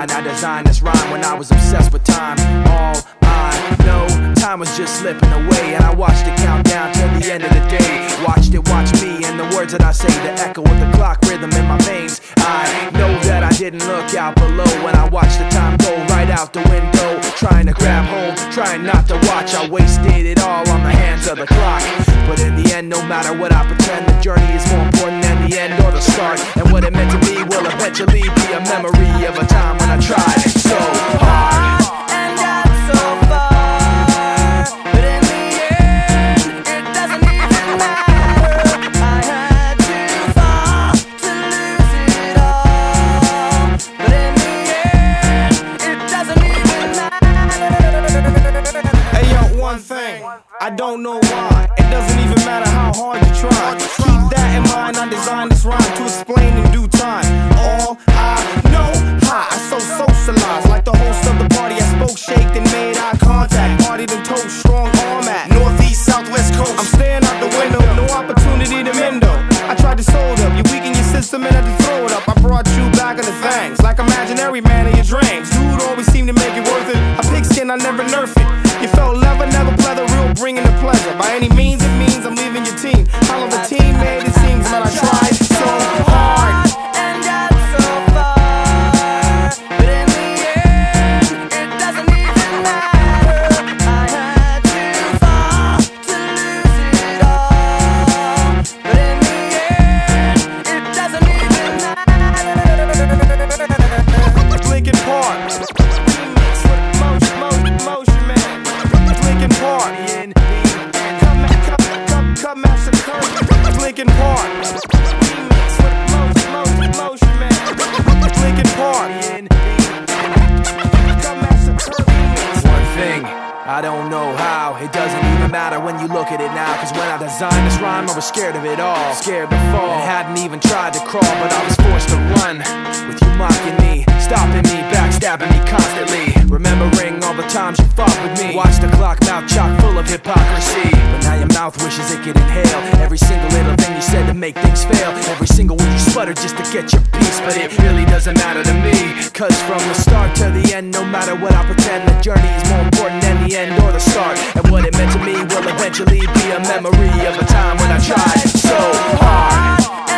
mind. I designed this rhyme when I was obsessed with time. All I know, time was just slipping away, and I watched it count down till the end of the day. Watched it watch me, and the words that I say, the echo of the clock rhythm in my veins. I know that I didn't look out below when I watched the time go right out the window. Trying to grab hold, trying not to watch. I wasted it all on the hands of the clock. But in the end, no matter what I pretend, the journey is more important than the end or the start. And what it meant to be will eventually be a memory of a time when I tried so hard. I don't know why, it doesn't even matter how hard you try. Keep that in mind, I designed this rhyme to explain in due time. All I know, I so socialized. Like the host of the party, I spoke, shaked and made eye contact. Partied and told strong arm at Northeast, Southwest coast. I'm staring out the window, no opportunity to mend up. I tried to sold up, you weaken your system and had to throw it up. I brought you back into things, like imaginary man in your dreams. Dude always seemed to make it worth it. A pigskin, I never nerf it. You felt leather, never pleather, real bringing the pleasure. By any means, it means I'm leaving your team. How long the team made it seems, but I tried so hard and got so far. But in the end, it doesn't even matter. I had to fall to lose it all. But in the end, it doesn't even matter. Linkin Park. Linkin Park, Linkin Park, remix with motion man. Linkin Park, one thing, I don't know how. It doesn't even matter when you look at it now. Cause when I designed this rhyme, I was scared of it all. Scared to fall, and hadn't even tried to crawl. But I was forced to run, with you mocking me, stopping me, backstabbing me constantly. Remembering all the times you fought with me. Watch the clock, mouth chock full of hypocrisy. But now your mouth wishes it could inhale every single little thing you said to make things fail. Every single word you sputtered just to get your piece. But it really doesn't matter to me. Cause from the start to the end, no matter what I pretend, the journey is more important than the end or the start. And what it meant to me will eventually be a memory of a time when I tried so hard.